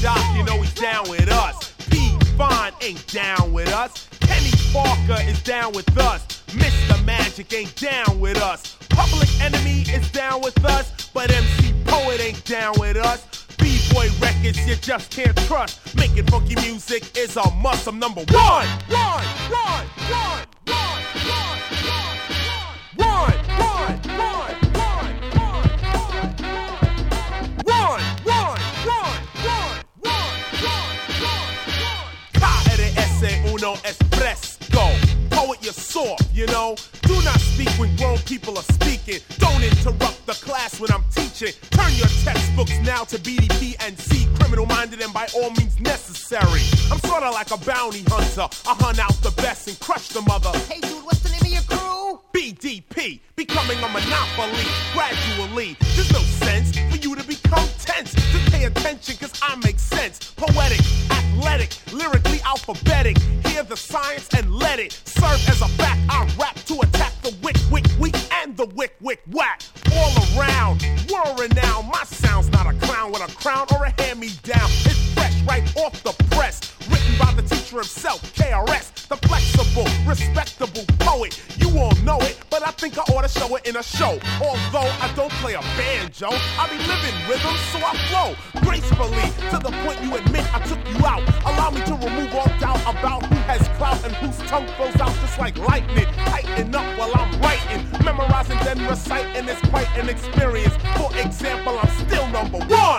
Doc, you know he's down with us. P. Fine ain't down with us. Kenny Parker is down with us. Mr. Magic ain't down with us. Public Enemy is down with us, but MC Poet ain't down with us. B-Boy Records you just can't trust. Making funky music is a must. I'm number one. Uno espresso. Poet, you're soft, you know. Do not speak when grown people are speaking. Don't interrupt the class when I'm teaching. Turn your textbooks now to BDP and C. Criminal-minded and by all means necessary. I'm sorta like a bounty hunter. I hunt out the best and crush the mother. Hey dude, what's the name of your crew? BDP, becoming a monopoly gradually. There's no sense for you to become tense. Just pay attention cause I make sense. Poetic, athletic, lyrically alphabetic. Hear the science and let it serve as a fact. I rap to attack the wick, and the wick, whack. All around, world renowned. My sound's not a clown with a crown or a hand-me-down. It's fresh right off the press. Written by the teacher himself, KRS. The flexible, respectable poet. You all know it, but I think I ought to show it in a show. Although I don't play a banjo, I be living rhythm, so I flow gracefully to the point you admit I took you out. Allow me to remove all doubt about who has clout and whose tongue flows out just like lightning. Tighten up while I'm writing, memorizing then reciting is quite an experience. For example, I'm still number one.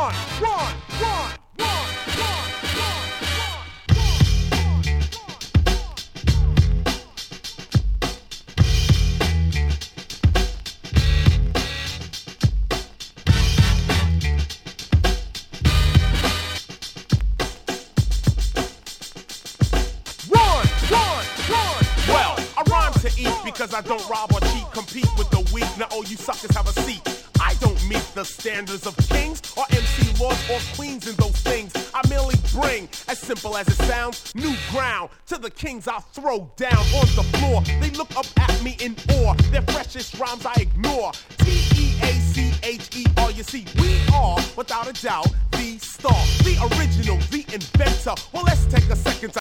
Because I don't rob or cheat, compete with the weak. Now all you suckers have a seat. I don't meet the standards of kings or MC lords or queens in those things. I merely bring, as simple as it sounds, new ground to the kings I'll throw down on the floor. They look up at me in awe. Their freshest rhymes I ignore. T-E-A-C-H-E-R. You see, we are, without a doubt, the star, the original, the inventor. Well, let's take a second to